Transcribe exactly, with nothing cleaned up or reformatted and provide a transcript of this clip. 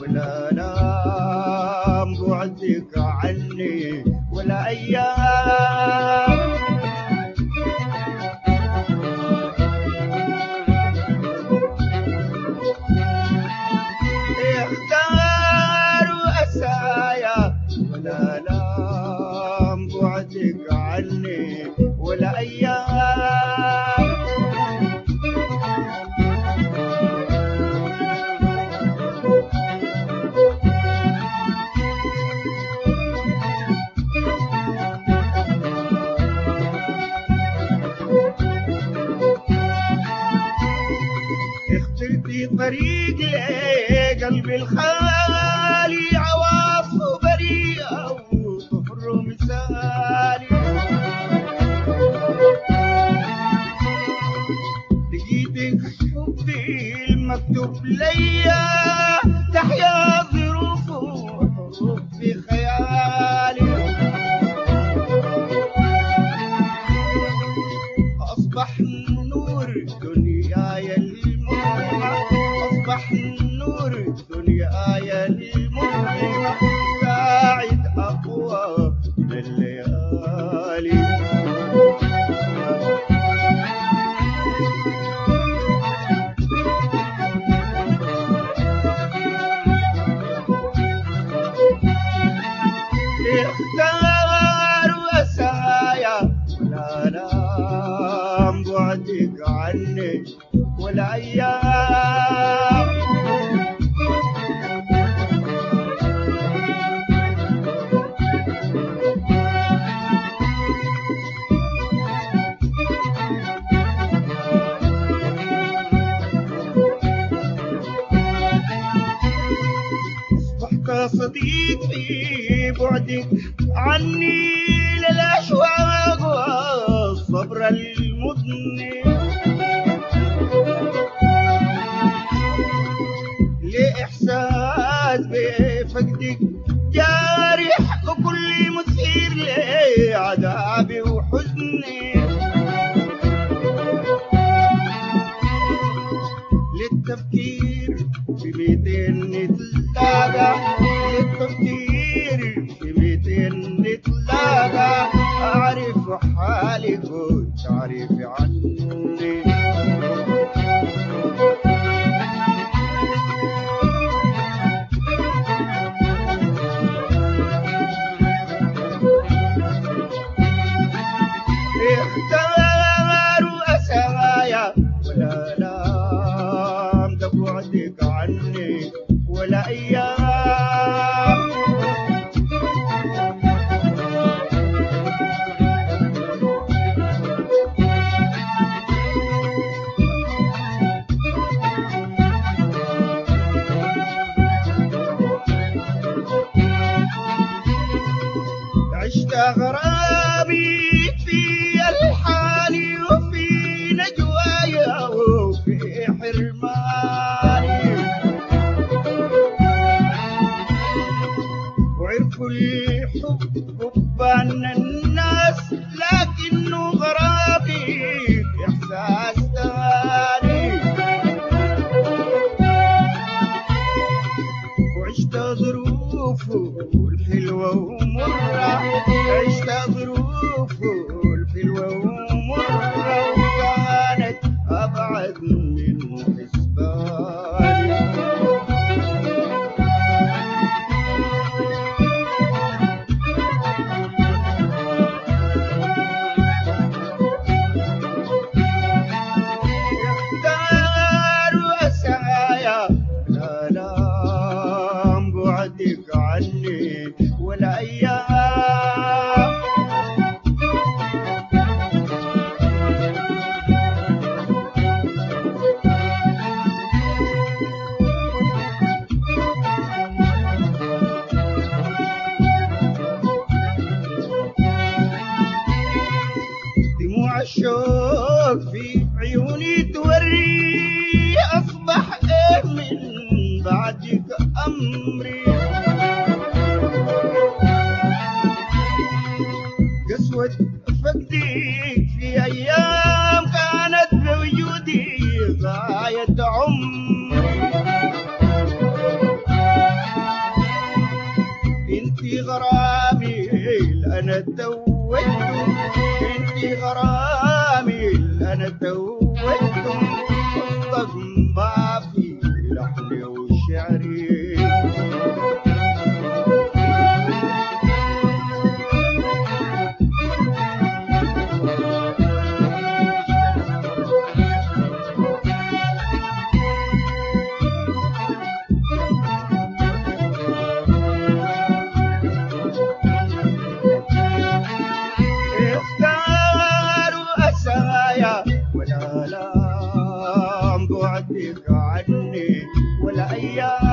ولا نام بعدك عني ولا أيام. يختاروا أسايا ولا نام بعدك عني ولا أيام. اخترتي طريق قلبي الخالي عواصف بريئة وطفر مثالي. لقيتك حبي المكتوب ليا تحيا ظروف وحروف في خيالي. أصبح نور دنياي المظلمة، أصبح نور دنياي المظلمة، ساعد أقوى من الليالي. اختاروا أسايا ولا نام بعدك عني ولا أيام. أصبحت صديق في بعدك عني للأشواق والصبر المذنب. لإحساس بفقدك جارح وكل مثير لعذابي وحزني. للتفكير في ميتين نتلاقى، للتفكير في ميتين نتلاقى، أعرف حالك وتعرفي عني. اختاروا أسايا ولا نام بعدك عني ولا أيام. عشت غرامي في ألحاني وفي نجوايا وفي حرماني. وعرفوا الحب حبان الناس لكنه غرامي إحساس ثاني. وعشت ظروفه الحلوة ومرة، عشت ظروفه الحلوة ومرة، وكانت أبعد من حسباني. يختاروا أسايا لا نام بعدك عني ولا أيام. دموع الشوق في عيوني توري أصبح إيه من بعدك أمري. قسوة فقدك في أيام كانت بوجودي غاية عمري. تويتم انت غرامي اللي انا تويتم وسطك ما في لحني وشعري ولا لا بعدك عني ولا أيام